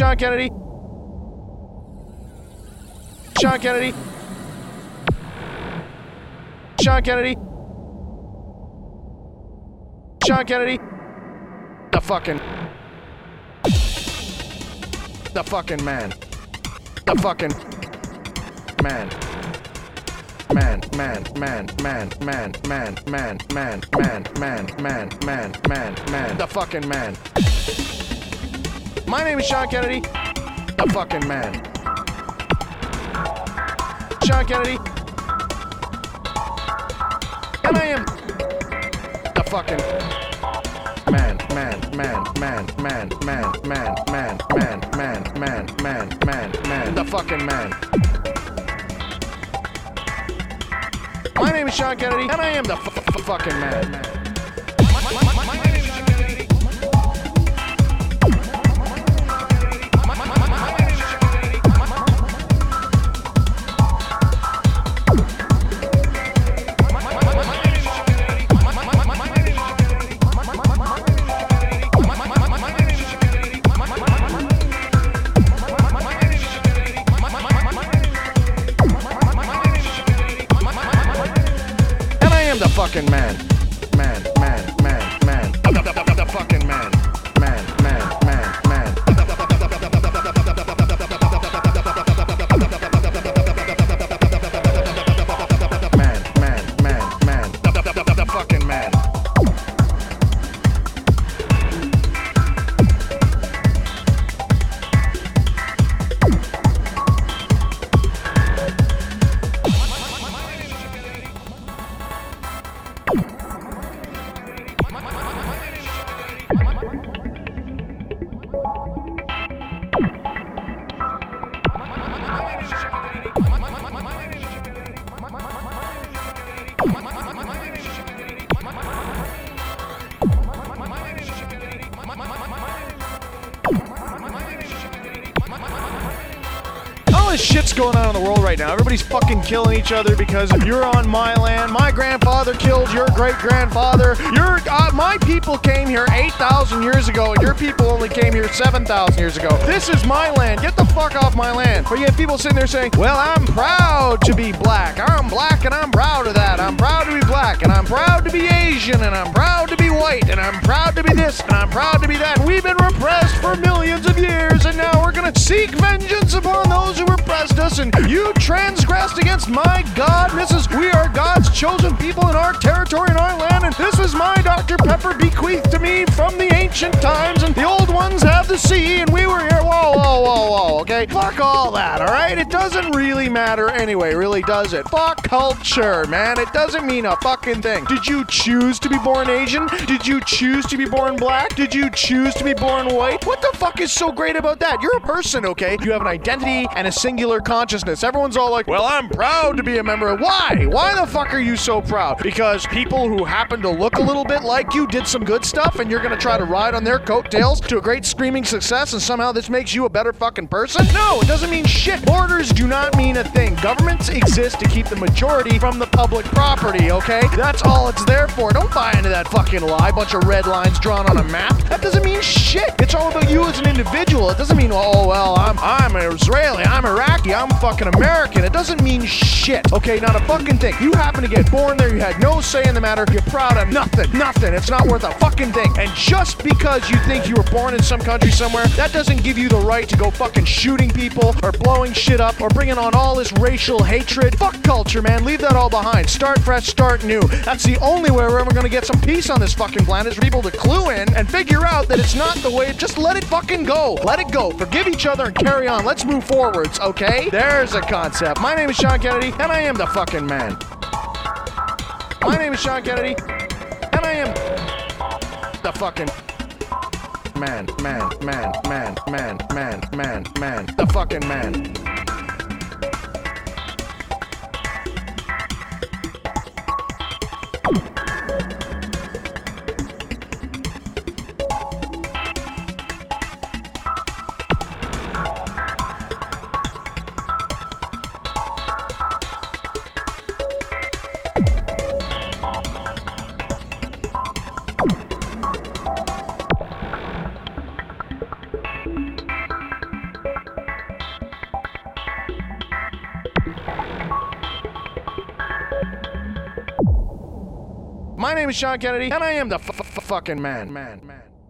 Sean Kennedy. Sean Kennedy. Sean Kennedy. Sean Kennedy. The fucking man. The fucking man. Man. The fucking man. My name is Sean Kennedy. The fucking man. Sean Kennedy. And I am the fucking man. The fucking man. My name is Sean Kennedy, and I am the fucking man. The fucking man. The fucking man. The fucking man. All this shit's going on in the world right now. Everybody's fucking killing each other because if you're on my land, my grandfather killed your great-grandfather. My people came here 8,000 years ago, and your people only came here 7,000 years ago. This is my land. Get the fuck off my land. But you have people sitting there saying, well, I'm proud to be black. I'm black and I'm proud of that. I'm proud to be black, and I'm proud to be Asian, and I'm proud to be white, and I'm proud to be this, and I'm proud to be that. We've been repressed for millions of years, and now we're gonna seek vengeance upon those who repressed us, and you transgressed against my God. We are God's chosen people in our territory, in our land, and this is my Dr. Pepper bequeathed to me from the ancient times, and the old ones have the sea, and we were here. Whoa, okay? Fuck all that, alright? It doesn't really matter anyway, really does it? Fuck culture, man. It doesn't mean a fucking thing. Did you choose to be born Asian? Did you choose to be born black? Did you choose to be born white? What the fuck is so great about that? You're a person, okay? You have an identity and a singular consciousness. Everyone's all like, well, I'm proud to be a member of... Why? Why the fuck are you so proud? Because people who happen to look a little bit like you did some good stuff, and you're gonna try to ride on their coattails to a great screaming success, and somehow this makes you a better fucking person? No, it doesn't mean shit. Borders do not mean a thing. Governments exist to keep the majority from the public property, okay? That's all it's there for. Don't buy into that fucking lie. Bunch of red lines drawn on a map. That doesn't mean shit. It's all about you as an individual. It doesn't mean, oh, well, I'm Israeli, I'm Iraqi, I'm fucking American. It doesn't mean shit, okay? Not a fucking thing. You happen to get born there, you had no say in the matter, you're proud of nothing. It's not worth a fucking thing. And just because you think you were born in some country somewhere, that doesn't give you the right to go fucking shooting people or blowing shit up or bringing on all this racial hatred. Fuck culture, man. Leave that all behind. Start fresh, start new. That's the only way we're ever gonna get some peace on this fucking planet, is for people to clue in and figure out that it's not the way. Just let it fucking go. Let it go. Forgive each other and carry on. Let's move forwards, okay? There's a concept. My name is Sean Kennedy, and I am the fucking man. My name is Sean Kennedy, and I am the fucking man. The fucking man. My name is Sean Kennedy, and I am the fucking man.